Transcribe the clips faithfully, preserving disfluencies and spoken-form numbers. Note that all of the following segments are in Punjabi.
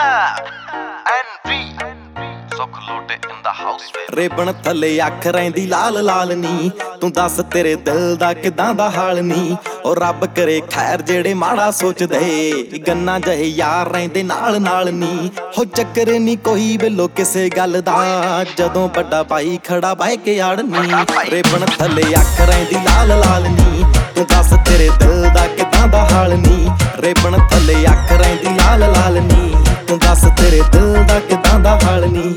ਸੁੱਖ ਲੋਟੇ in the house ਰੇਬਣ ਥੱਲੇ ਅੱਖ ਰਹਿੰਦੀ ਲਾਲ ਲਾਲ ਨੀ ਤੂੰ ਦੱਸ ਤੇਰੇ ਦਿਲ ਦਾ ਕਿਦਾਂ ਦਾ ਹਾਲ ਨੀ ਉਹ ਰੱਬ ਕਰੇ ਖੈਰ ਜਿਹੜੇ ਮਾੜਾ ਸੋਚਦੇ ਗੰਨਾ ਜਹੇ ਯਾਰ ਰਹਿੰਦੇ ਨਾਲ ਨਾਲ ਨੀ ਹੋ ਚੱਕਰ ਨੀ ਕੋਈ ਬਿੱਲੋ ਕਿਸੇ ਗੱਲ ਦਾ ਜਦੋਂ ਵੱਡਾ ਭਾਈ ਖੜਾ ਬਹਿ ਕੇ ਆੜਨੀ ਰੇਬਣ ਥੱਲੇ ਅੱਖ ਰਹਿੰਦੀ ਲਾਲ ਲਾਲ ਨੀ ਤੂੰ ਦੱਸ ਤੇਰੇ ਦਿਲ ਦਾ ਕਿਦਾਂ ਦਾ ਹਾਲ ਨੀ ਰੇਬਣ ਥੱਲੇ ਅੱਖ ਰਹਿੰਦੀ ਲਾਲ ਲਾਲ ਨੀ ਤੂੰ ਦੱਸ ਤੇਰੇ ਦਿਲ ਦਾ ਕਿਦਾਂ ਦਾ ਹਾਲ ਨੀ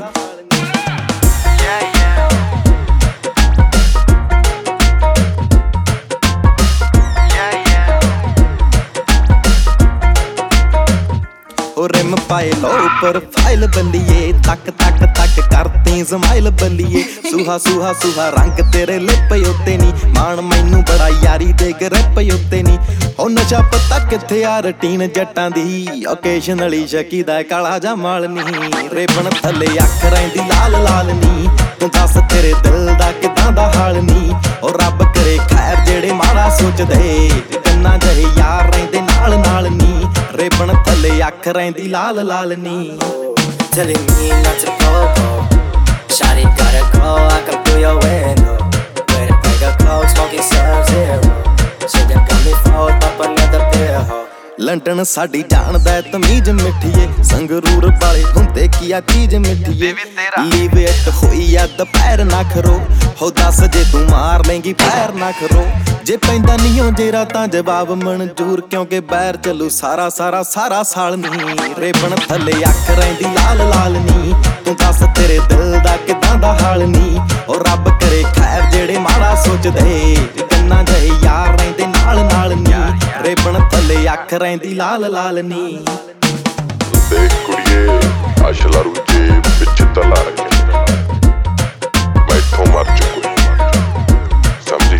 ਰਿਮ ਪਾਏ ਲੋ ਪ੍ਰੋਫਾਈਲ ਬੱਲੀਏ ਤੱਕ ਤੱਕ ਤੱਕ ਕਰਤੀ ਸਮਾਈਲ ਬੱਲੀਏ ਸੁਹਾ ਸੁਹਾ ਸੁਹਾ ਰੰਗ ਤੇਰੇ ਲਿਪ ਉੱਤੇ ਨੀ ਮਾਣ ਮੈਨੂੰ ਬੜਾ ਯਾਰੀ ਦੇ ਗਰਪ ਉੱਤੇ ਨੀ ਉਹ ਨਸ਼ਾ ਪਤਾ ਕਿੱਥੇ ਆ ਰਟੀਨ ਜੱਟਾਂ ਦੀ ਓਕੇਸ਼ਨਲੀ ਸ਼ਕੀ ਦਾ ਕਾਲਾ ਜਾ ਮਾਲ ਨੀ ਰੇਬਣ ਥੱਲੇ ਅੱਖ ਰਹਿੰਦੀ ਲਾਲ ਲਾਲ ਨੀ ਤੂੰ ਦੱਸ ਤੇਰੇ ਦਿਲ ਦਾ ਕਿਦਾਂ ਦਾ ਹਾਲ ਨੀ ਉਹ ਰੱਬ ਕਰੇ ਖੈਰ ਜਿਹੜੇ ਮਾੜਾ ਸੋਚਦੇ ਕੰਨਾਂ ਜਹੇ ਯਾਰ ਰਹਿੰਦੇ ਨਾਲ ਨਾਲ ਨੀ ਰੇਬਣ ਥੱਲੇ ਅੱਖ ਰਹਿੰਦੀ ਲਾਲ ਲਾਲ ਨੀ Telling me not to go, go. Shawty gotta go, I come through your window. With a bag of coke, smoking Sub-Zero. Shit that got me fold up another pill, ho. London ਸਾਡੀ ਜਾਣਦਾ ਤਮੀਜ਼ ਮਿੱਠੀਏ ਸੰਗਰੂਰ ਵਾਲੇ ਹੁੰਦੇ ਕੀ ਆ ਚੀਜ਼ ਮਿੱਠੀਏ ਲੀਵ ਇਟ ਹੋਈ ਆ ਦੁਪਹਿਰ ਨਾ ਖਰੋ ਹੋ ਦੱਸ ਜੇ ਤੂੰ ਮਾਰ ਲੈਂਗੀ ਪੈਰ ਨਾ ਖਰੋ ਜੇ ਪੈਂਦਾ ਨਹੀਂ ਹੋ ਜੇਰਾ ਤਾਂ ਜਵਾਬ ਮਨਜ਼ੂਰ ਕਿਉਂਕਿ ਬੈਰ ਚੱਲੂ ਸਾਰਾ ਸਾਰਾ ਸਾਰਾ ਸਾਲ ਨਹੀਂ ਰੇਬਣ ਥੱਲੇ ਅੱਖ ਰਹਿੰਦੀ ਲਾਲ ਲਾਲ ਨੀ ਤੂੰ ਦੱਸ ਤੇਰੇ ਦਿਲ ਦਾ ਕਿਦਾਂ ਦਾ ਹਾਲ ਨੀ ਉਹ ਰੱਬ ਕਰੇ ਖੈਰ ਜਿਹੜੇ ਮਾੜਾ ਸੋਚਦੇ ਕੰਨਾਂ ਜਹੇ ਯਾਰ ਰਹਿੰਦੇ ਨਾਲ ਨਾਲ ਨੀ ਰੇਬਣ ਥੱਲੇ ਅੱਖ ਰਹਿੰਦੀ ਲਾਲ ਲਾਲ ਨੀ ਦੇਖ ਕੁੜੀਏ ਅਸ਼ਲਾ ਰੂਜੇ ਵਿੱਚ ਤਲਾ ਰੱਖਿਆ ਮੈਥੋਂ ਮਰ ਚੁੱਕੀ ਸਮਝੀ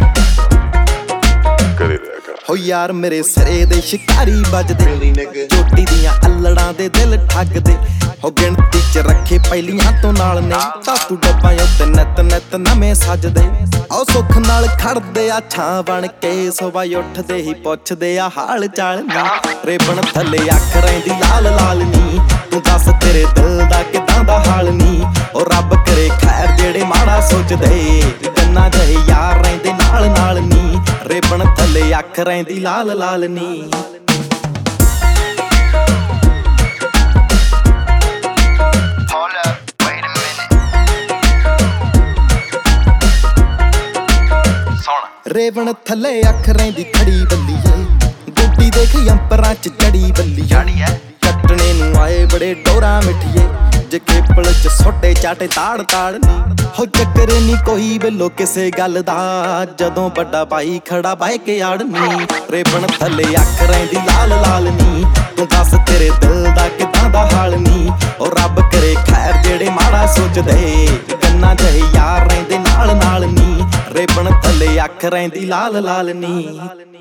ਕਰੇ ਰਿਹਾ ਕਰ ਹੋ ਯਾਰ ਮੇਰੇ ਸਿਰੇ ਦੇ ਸ਼ਿਕਾਰੀ ਵੱਜਦੇ ਚੋਟੀ ਦੀਆਂ ਅਲੜਾਂ ਦੇ ਦਿਲ ਠੱਗਦੇ ਹੋ ਗਿਣਤੀ ਚ ਰੱਖੇ ਪਹਿਲੀਆਂ ਤੋਂ ਨਾਲ ਨੇ ਤਾਤੂ ਡੱਬਾਂ ਉੱਤੇ ਨਿੱਤ ਨਿੱਤ ਨਵੇਂ ਸੱਜਦੇ ਆਓ ਸੁੱਖ ਨਾਲ ਖੜਦੇ ਆ ਛਾਂ ਬਣ ਕੇ ਸਵੇਰ ਉੱਠਦੇ ਹੀ ਪੁੱਛਦੇ ਆ ਹਾਲ ਚਾਲ ਨੀ ਰੇਬਣ ਥੱਲੇ ਅੱਖ ਰਹਿੰਦੀ ਲਾਲ ਲਾਲ ਨੀ ਤੂੰ ਦੱਸ ਤੇਰੇ ਦਿਲ ਦਾ ਕਿਦਾਂ ਦਾ ਹਾਲ ਨੀ ਉਹ ਰੱਬ ਕਰੇ ਖੈਰ ਜਿਹੜੇ ਮਾੜਾ ਸੋਚਦੇ ਕੰਨਾਂ ਜਹੇ ਯਾਰ ਰਹਿੰਦੇ ਨਾਲ ਨਾਲ ਨੀ ਰੇਬਣ ਥੱਲੇ ਅੱਖ ਰਹਿੰਦੀ ਲਾਲ ਲਾਲ ਨੀ ਰੇਬਣ ਥੱਲੇ ਅੱਖ ਰਹਿੰਦੀ ਖੜੀ ਬੱਲੀਏ ਗੋਡੀ ਦੇਖ ਅੰਪਰਾਂ ਚ ਜੜੀ ਬੱਲੀਏ ਕੱਟਣੇ ਨੂੰ ਆਏ ਬੜੇ ਡੋਰਾ ਮਿੱਠੀਏ ਜੇ ਕੇਪਲ ਚ ਸੋਟੇ ਚਾਟੇ ਤਾੜ ਤਾੜ ਨੀ ਹੋ ਚੱਕਰ ਨੀ ਕੋਈ ਬਿੱਲੋ ਕਿਸੇ ਗੱਲ ਦਾ ਜਦੋਂ ਵੱਡਾ ਭਾਈ ਖੜਾ ਬਹਿ ਕੇ ਆੜਨੀ ਰੇਬਣ ਥੱਲੇ ਅੱਖ ਰਹਿੰਦੀ ਲਾਲ ਲਾਲ ਨੀ ਤੂੰ ਦੱਸ ਤੇਰੇ ਦਿਲ ਦਾ ਕਿਦਾਂ ਦਾ ਹਾਲ ਨੀ ਉਹ ਰੱਬ ਕਰੇ ਖੈਰ ਜਿਹੜੇ ਮਾੜਾ ਸੋਚਦੇ ਕੰਨਾਂ ਜਹੇ ਯਾਰ ਰਹਿੰਦੇ ਨਾਲ ਨਾਲ ਨੀ ਰੇਬਣ ਥੱਲੇ ਅੱਖ ਰਹਿੰਦੀ ਲਾਲ ਲਾਲ ਨੀ